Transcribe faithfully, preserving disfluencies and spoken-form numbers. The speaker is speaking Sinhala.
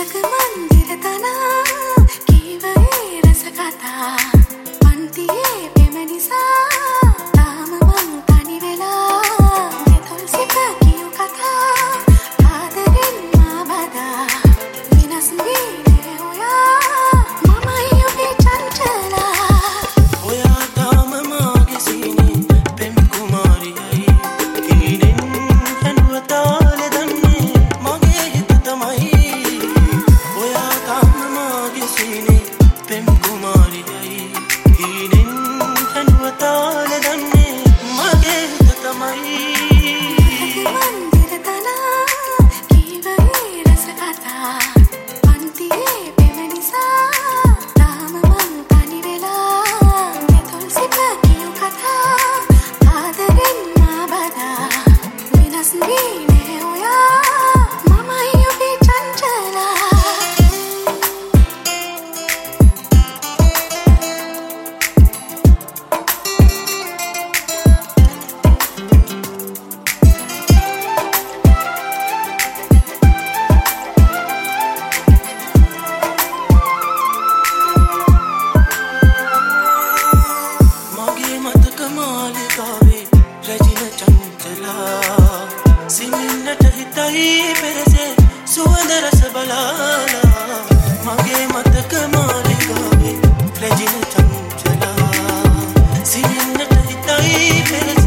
මතක මන්දිර තනා කීවයේ රස කතා පන්තියේ පෙම නිසා තාම මං තනි වෙලා දෙතොල් සිප කියු කතා ආදරෙන් මා බදා විනස් වීනේ ඔයා මමයි ඔබේ චංචලා ඔයා තාම මාගේ සීනේ පෙම් කුමාරියයි කීනෙන් හැනුව තාලෙ දන්නේ මගේ හිත තමයි ඔයා තාම මාගේ සීනේ පෙම් කුමාරියයි කීනෙන් හැනුව තාලෙ දන්නේ මගේ හිත තමයි මන්දිර තනා කීවයේ රස කතා පන්තියේ පෙම නිසා තාම මං තනි වෙලා දෙතොල් සිප කියු කතා ආදරෙන් මා බදා විනස් වීනේ ඔයා මමයි ඔබේ චංචලා මගේ මතක මාලිගාවේ රැජින චංචලා සිමින්නට හිතයි පෙරසේ සුවඳ රස බලාලා මගේ මතක මාලිගාවේ රැජින චංචලා සිමින්නට හිතයි පෙරසේ